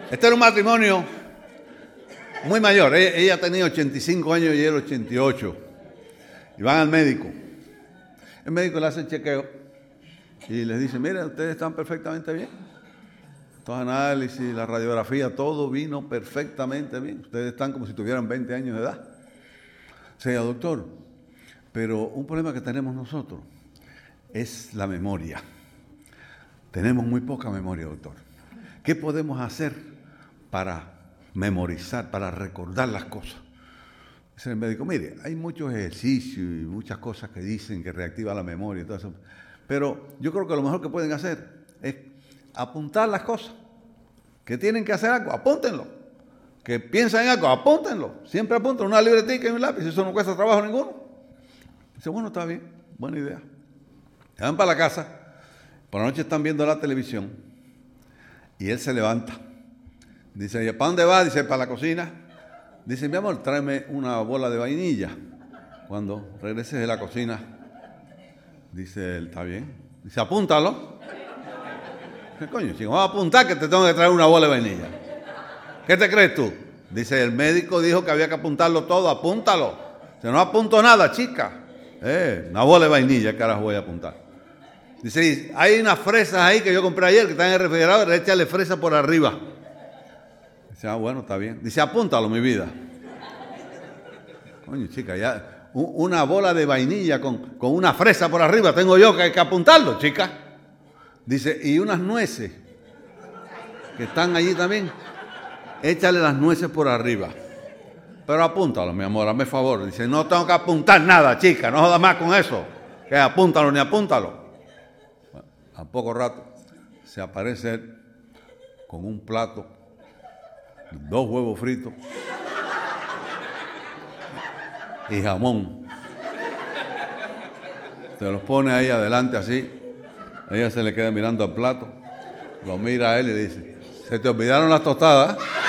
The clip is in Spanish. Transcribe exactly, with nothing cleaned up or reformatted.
Este era un matrimonio muy mayor. Ella, ella tenía ochenta y cinco años y él ochenta y ocho. Y van al médico. El médico le hace el chequeo y les dice, mira, ustedes están perfectamente bien. Los análisis, la radiografía, todo vino perfectamente bien. Ustedes están como si tuvieran veinte años de edad. O sea, doctor, pero un problema que tenemos nosotros es la memoria. Tenemos muy poca memoria, doctor. ¿Qué podemos hacer para memorizar, para recordar las cosas? Dice el médico, mire, hay muchos ejercicios y muchas cosas que dicen que reactiva la memoria y todo eso. Pero yo creo que lo mejor que pueden hacer es apuntar las cosas. Que tienen que hacer algo, apúntenlo. Que piensan en algo, apúntenlo. Siempre apunten una libretica y un lápiz, eso no cuesta trabajo ninguno. Dice, bueno, está bien, buena idea. Se van para la casa, por la noche están viendo la televisión y él se levanta. Dice, ¿para dónde va? Dice, para la cocina. Dice, mi amor, tráeme una bola de vainilla. Cuando regreses de la cocina, dice él, está bien. Dice, apúntalo. ¿Qué coño, chico? Vamos a apuntar que te tengo que traer una bola de vainilla. ¿Qué te crees tú? Dice, el médico dijo que había que apuntarlo todo, apúntalo. Dice, no apunto nada, chica. Eh, una bola de vainilla, ¿qué carajo voy a apuntar? Dice, hay unas fresas ahí que yo compré ayer que están en el refrigerador, échale fresa por arriba. Dice, ah, bueno, está bien. Dice, apúntalo, mi vida. Coño, chica, ya una bola de vainilla con, con una fresa por arriba tengo yo que hay que apuntarlo, chica. Dice, y unas nueces que están allí también, échale las nueces por arriba. Pero apúntalo, mi amor, hazme favor. Dice, no tengo que apuntar nada, chica, no jodas más con eso. Que apúntalo ni apúntalo. Bueno, a poco rato se aparece él con un plato, dos huevos fritos y jamón. Se los pone ahí adelante así. Ella se le queda mirando al plato, lo mira a él y le dice, ¿se te olvidaron las tostadas?